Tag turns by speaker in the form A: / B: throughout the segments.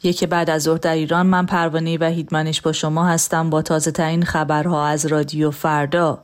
A: یک بعد از ظهر در ایران. من پروانه وحیدمنش با شما هستم با تازه ترین خبرها از رادیو فردا.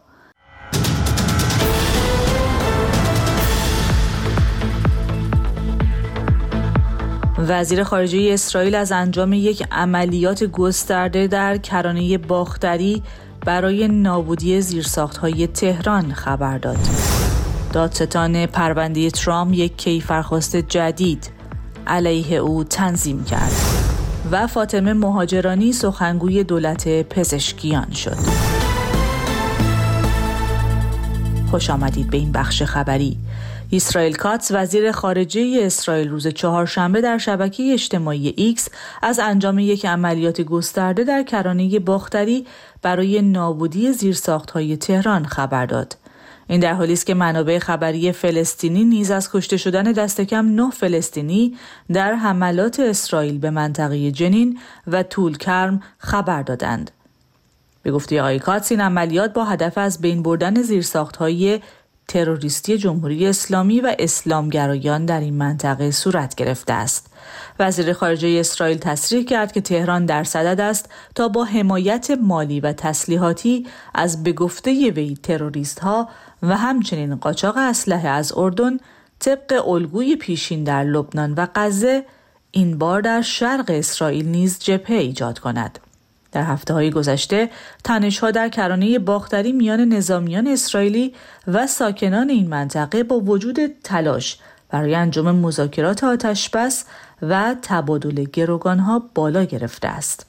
A: وزیر خارجه اسرائیل از انجام یک عملیات گسترده در کرانه باختری برای نابودی زیرساخت‌های تهران خبر داد. دادستان پرونده ترامپ یک کیفرخواست جدید علیه او تنظیم کرد و فاطمه مهاجرانی سخنگوی دولت پزشکیان شد. خوش آمدید به این بخش خبری. اسرائیل کاتس وزیر خارجه اسرائیل روز چهارشنبه در شبکه اجتماعی ایکس از انجام یک عملیات گسترده در کرانه باختری برای نابودی زیرساخت‌های تهران خبر داد. این در حالی است که منابع خبری فلسطینی نیز از کشته شدن دست کم 9 فلسطینی در حملات اسرائیل به منطقه جنین و طولکرم خبر دادند. به گفته آقای کاتس این عملیات با هدف از بین بردن زیرساخت‌های تروریستی جمهوری اسلامی و اسلامگرایان در این منطقه صورت گرفته است. وزیر خارجه اسرائیل تصریح کرد که تهران در صدد است تا با حمایت مالی و تسلیحاتی از به گفته وی تروریست‌ها و همچنین قاچاق اسلحه از اردن طبق الگوی پیشین در لبنان و غزه این بار در شرق اسرائیل نیز جبهه ایجاد کند. در هفته‌های گذشته تنش‌ها در کرانه باختری میان نظامیان اسرائیلی و ساکنان این منطقه با وجود تلاش برای انجام مذاکرات آتش‌بس و تبادل گروگان‌ها بالا گرفته است.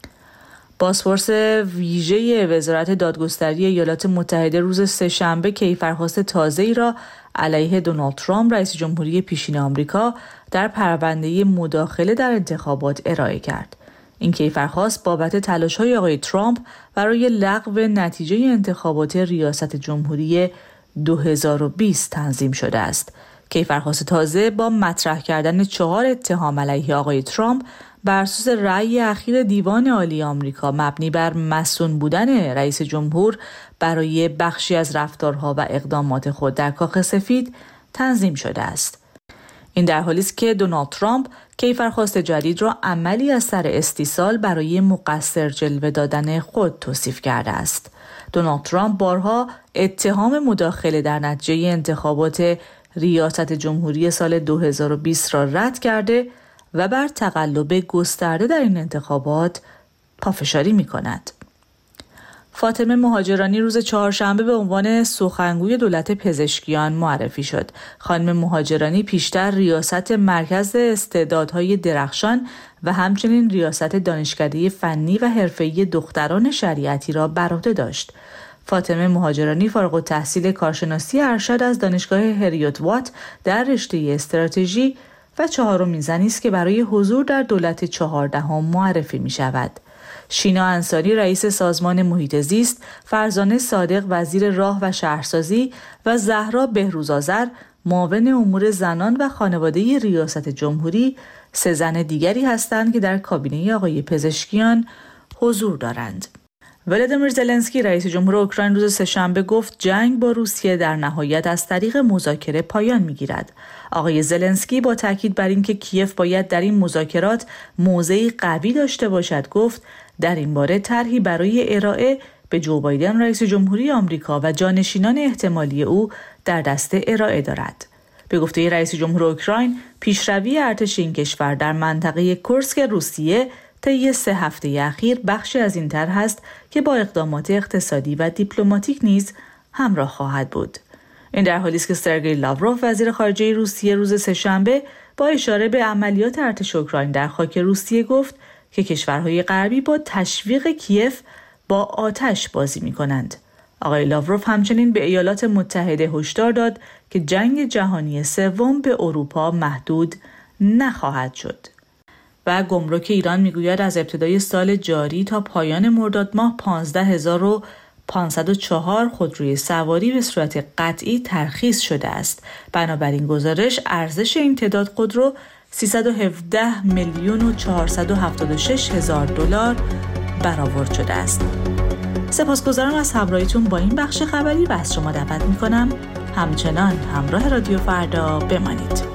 A: بازپرس ویژه وزارت دادگستری ایالات متحده روز سه‌شنبه کیفرخواست تازه‌ای را علیه دونالد ترامپ رئیس جمهوری پیشین آمریکا در پرونده مداخله در انتخابات ارائه کرد. این کیفرخواست بابت تلاش‌های آقای ترامپ برای لغو نتیجه انتخابات ریاست جمهوری 2020 تنظیم شده است. کیفرخواست تازه با مطرح کردن 4 اتهام علیه آقای ترامپ بر اساس رأی اخیر دیوان عالی آمریکا مبنی بر مصون بودن رئیس جمهور برای بخشی از رفتارها و اقدامات خود در کاخ سفید تنظیم شده است. این در حالی است که دونالد ترامپ کیفرخواست جدید را عملی از سر استیصال برای مقصر جلوه دادن خود توصیف کرده است. دونالد ترامپ بارها اتهام مداخله در نتیجه انتخابات ریاست جمهوری سال 2020 را رد کرده و بر تقلب گسترده در این انتخابات پافشاری می‌کند. فاطمه مهاجرانی روز چهارشنبه به عنوان سخنگوی دولت پزشکیان معرفی شد. خانم مهاجرانی پیشتر ریاست مرکز استعدادهای درخشان و همچنین ریاست دانشکده فنی و حرفه‌ای دختران شریعتی را بر عهده داشت. فاطمه مهاجرانی فارغ التحصیل کارشناسی ارشد از دانشگاه هریوت وات در رشته استراتژی و 4مین زنی است که برای حضور در دولت 14 معرفی می شود. شینا انصاری رئیس سازمان محیط زیست، فرزانه صادق وزیر راه و شهرسازی و زهرا بهروزآذر معاون امور زنان و خانواده ریاست جمهوری 3 زن دیگری هستند که در کابینه آقای پزشکیان حضور دارند. ولادیمیر زلنسکی رئیس جمهور اوکراین روز سه‌شنبه گفت جنگ با روسیه در نهایت از طریق مذاکره پایان می‌گیرد. آقای زلنسکی با تاکید بر اینکه کیف باید در این مذاکرات موضعی قوی داشته باشد گفت در این باره طرحی برای ارائه به جو بایدن رئیس جمهوری آمریکا و جانشینان احتمالی او در دست ارائه دارد. به گفته رئیس جمهور اوکراین پیشروی ارتش این کشور در منطقه کورسک روسیه طی 3 هفته اخیر بخشی از این طرح است که با اقدامات اقتصادی و دیپلماتیک نیز همراه خواهد بود. این در حالی است که سرگئی لاوروف وزیر خارجه روسیه روز سه‌شنبه با اشاره به عملیات ارتش اوکراین در خاک روسیه گفت که کشورهای غربی با تشویق کیف با آتش بازی می‌کنند. آقای لاوروف همچنین به ایالات متحده هشدار داد که جنگ جهانی سوم به اروپا محدود نخواهد شد. و گمرک ایران میگوید از ابتدای سال جاری تا پایان مرداد ماه 15504 خودروی سواری به صورت قطعی ترخیص شده است. بنابراین گزارش ارزش این تعداد خودرو 317,476,000 دلار برآورد شده است. سپاسگزارم از همراهیتون با این بخش خبری و از شما دعوت می‌کنم همچنان همراه رادیو فردا بمانید.